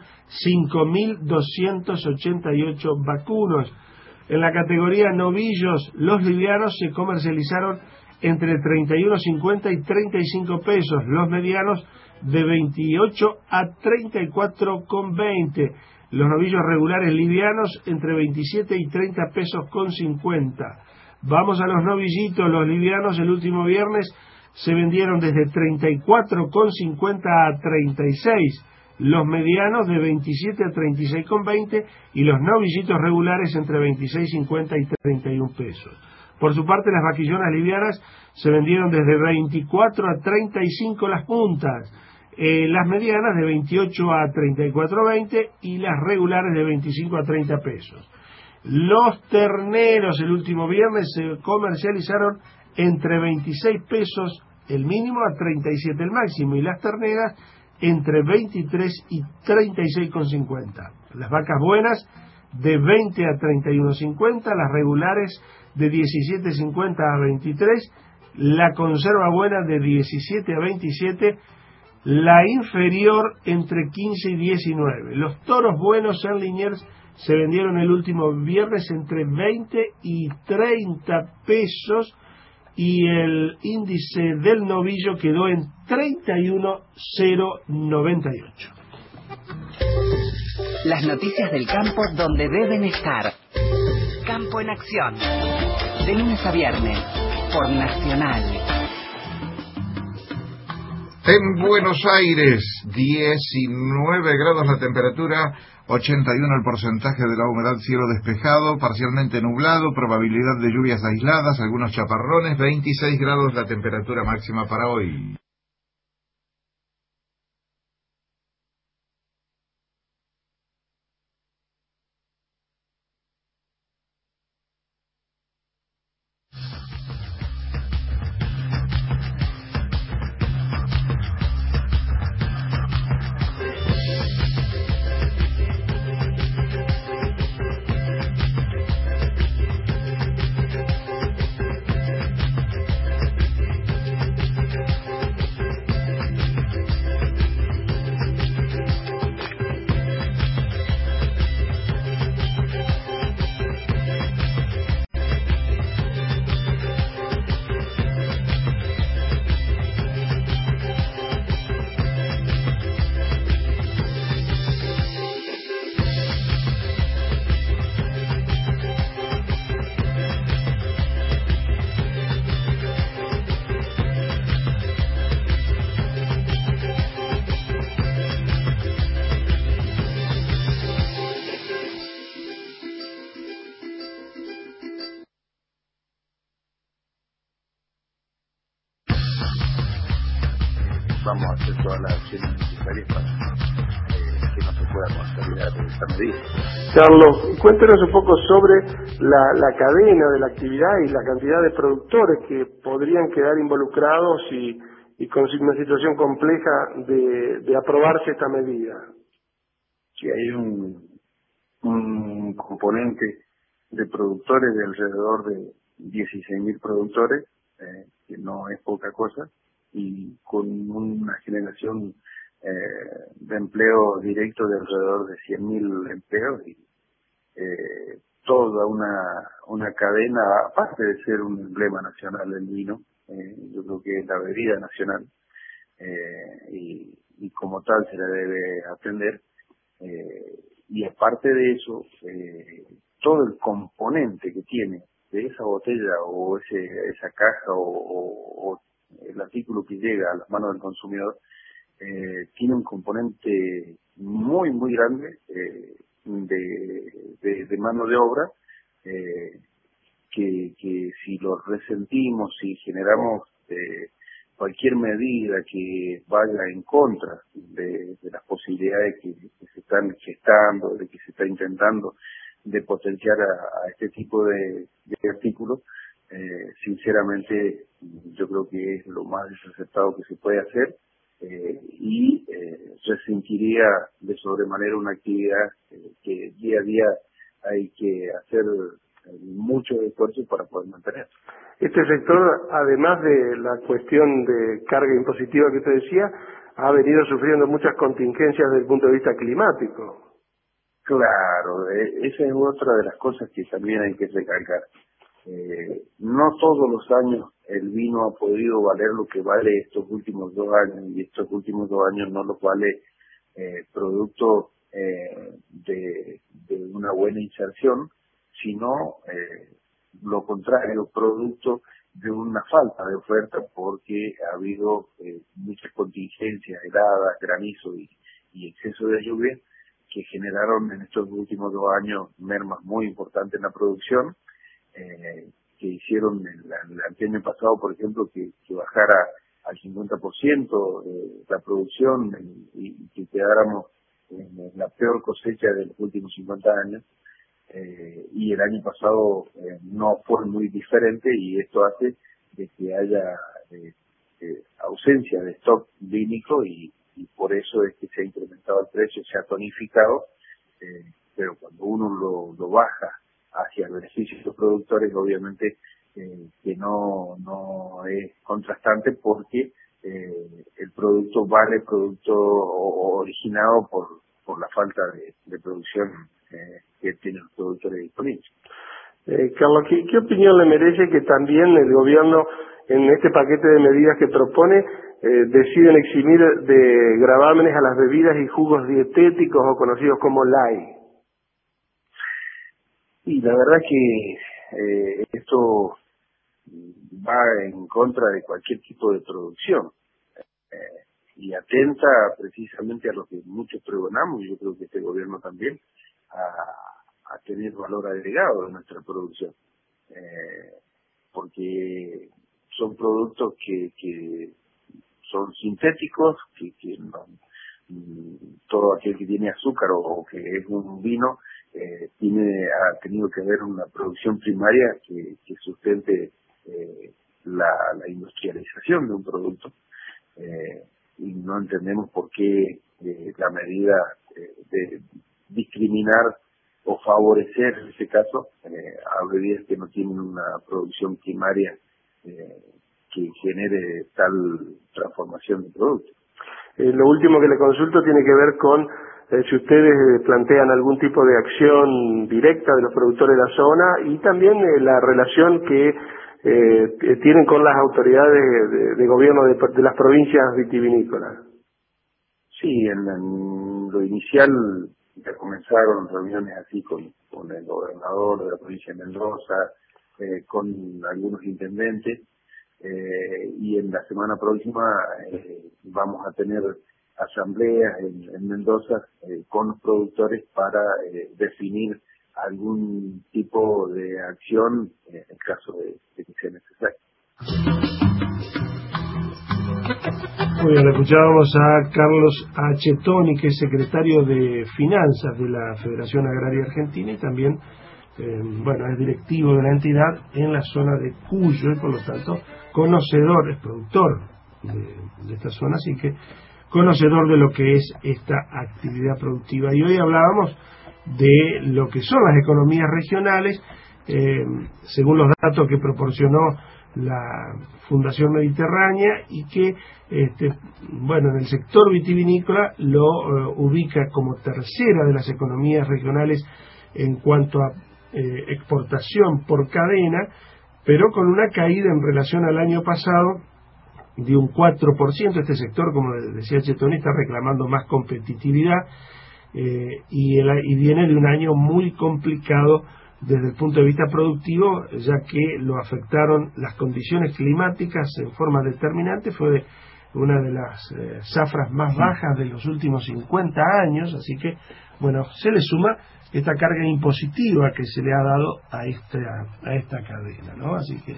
5.288 vacunos. En la categoría novillos, los livianos se comercializaron entre 31.50 y 35 pesos, los medianos de 28 a 34,20, los novillos regulares livianos entre 27 y 30 pesos con 50. Vamos a los novillitos, los livianos el último viernes se vendieron desde 34,50 a 36, los medianos de 27 a 36,20 y los novillitos regulares entre 26,50 y 31 pesos. Por su parte, las vaquillonas livianas se vendieron desde 24 a 35 las puntas, las medianas de 28 a 34,20 y las regulares de 25 a 30 pesos. Los terneros el último viernes se comercializaron entre 26 pesos el mínimo a 37 el máximo, y las terneras entre 23 y 36,50. Las vacas buenas de 20 a 31,50, las regulares de 17,50 a 23, la conserva buena de 17 a 27, la inferior entre 15 y 19. Los toros buenos en Liniers se vendieron el último viernes entre 20 y 30 pesos, y el índice del novillo quedó en 31,098. Las noticias del campo donde deben estar. Campo en Acción. De lunes a viernes, por Nacional. En Buenos Aires, 19 grados la temperatura, 81 el porcentaje de la humedad, cielo despejado, parcialmente nublado, probabilidad de lluvias aisladas, algunos chaparrones, 26 grados la temperatura máxima para hoy. Vamos a hacer todas las acciones necesarias para que no se pueda consolidar esta medida. Carlos, cuéntenos un poco sobre la cadena de la actividad y la cantidad de productores que podrían quedar involucrados y con una situación compleja de aprobarse esta medida. Sí, hay un componente de productores de alrededor de 16.000 productores, que no es poca cosa, y con una generación de empleo directo de alrededor de 100.000 empleos y toda una cadena, aparte de ser un emblema nacional del vino, yo creo que es la bebida nacional, y como tal se la debe atender, y aparte de eso, todo el componente que tiene de esa botella o esa caja o el artículo que llega a las manos del consumidor, tiene un componente muy muy grande de mano de obra, que si lo resentimos, si generamos cualquier medida que vaya en contra de las posibilidades que se están gestando, de que se está intentando de potenciar a este tipo de artículos, sinceramente yo creo que es lo más desacertado que se puede hacer, y resentiría de sobremanera una actividad que día a día hay que hacer mucho esfuerzo para poder mantener. Este sector, además de la cuestión de carga impositiva que usted decía, ha venido sufriendo muchas contingencias desde el punto de vista climático. Claro, esa es otra de las cosas que también hay que recalcar. No todos los años el vino ha podido valer lo que vale estos últimos 2 años, y estos últimos 2 años no los vale producto de una buena inserción, sino lo contrario, producto de una falta de oferta, porque ha habido muchas contingencias, heladas, granizo y exceso de lluvia, que generaron en estos últimos 2 años mermas muy importantes en la producción, que hicieron el año pasado, por ejemplo, que bajara al 50% la producción y que quedáramos en la peor cosecha de los últimos 50 años. Y el año pasado no fue muy diferente, y esto hace de que haya ausencia de stock vínico, y por eso es que se ha incrementado el precio, se ha tonificado, pero cuando uno lo baja hacia el beneficio de los productores, obviamente que no es contrastante, porque el producto vale producto originado por la falta de producción que tienen los productores disponibles. Carlos, ¿qué opinión le merece que también el gobierno, en este paquete de medidas que propone, deciden eximir de gravámenes a las bebidas y jugos dietéticos o conocidos como LAI? Y la verdad que esto va en contra de cualquier tipo de producción, y atenta precisamente a lo que muchos pregonamos, y yo creo que este gobierno también, a tener valor agregado de nuestra producción, porque son productos que son sintéticos, que todo aquel que tiene azúcar o que es un vino ha tenido que haber una producción primaria que sustente la industrialización de un producto, y no entendemos por qué la medida de discriminar o favorecer, en este caso, a bebidas que no tienen una producción primaria que genere tal transformación de producto. Lo último que le consulto tiene que ver con si ustedes plantean algún tipo de acción directa de los productores de la zona, y también la relación que tienen con las autoridades de gobierno de las provincias vitivinícolas. Sí, en lo inicial ya comenzaron reuniones así con el gobernador de la provincia de Mendoza, con algunos intendentes, y en la semana próxima vamos a tener asambleas en Mendoza con los productores para definir algún tipo de acción en el caso de que sea necesario. Muy bien, escuchábamos a Carlos Achetoni, que es secretario de Finanzas de la Federación Agraria Argentina y también, es directivo de la entidad en la zona de Cuyo y por lo tanto conocedor, es productor de esta zona, así que conocedor de lo que es esta actividad productiva. Y hoy hablábamos de lo que son las economías regionales, según los datos que proporcionó la Fundación Mediterránea y que en el sector vitivinícola lo ubica como tercera de las economías regionales en cuanto a exportación por cadena, pero con una caída en relación al año pasado de un 4%. Este sector, como decía Chetoni, está reclamando más competitividad y viene de un año muy complicado desde el punto de vista productivo, ya que lo afectaron las condiciones climáticas en forma determinante. Fue una de las zafras más bajas de los últimos 50 años, así que, se le suma esta carga impositiva que se le ha dado a esta cadena, ¿no? Así que,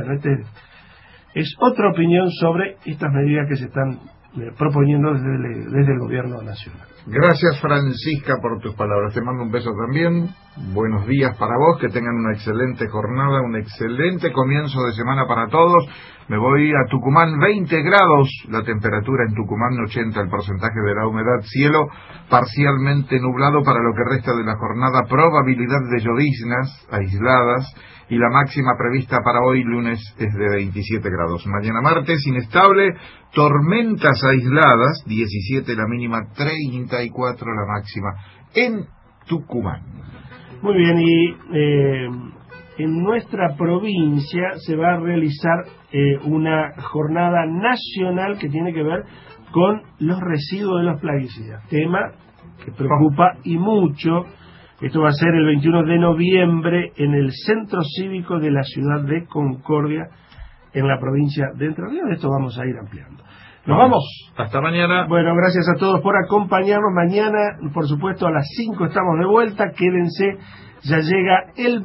es otra opinión sobre estas medidas que se están proponiendo desde el gobierno nacional. Gracias, Francisca, por tus palabras. Te mando un beso también. Buenos días para vos, que tengan una excelente jornada, un excelente comienzo de semana para todos. Me voy a Tucumán, 20 grados la temperatura en Tucumán, 80 el porcentaje de la humedad, cielo parcialmente nublado para lo que resta de la jornada, probabilidad de lloviznas aisladas y la máxima prevista para hoy lunes es de 27 grados. Mañana martes inestable, tormentas aisladas, 17 la mínima, 34 la máxima en Tucumán. Muy bien, y en nuestra provincia se va a realizar una jornada nacional que tiene que ver con los residuos de los plaguicidas, tema que preocupa y mucho. Esto va a ser el 21 de noviembre en el Centro Cívico de la ciudad de Concordia, en la provincia de Entre Ríos. Esto vamos a ir ampliando. Nos vamos. Hasta mañana. Bueno, gracias a todos por acompañarnos. Mañana, por supuesto, a las 5 estamos de vuelta. Quédense, ya llega el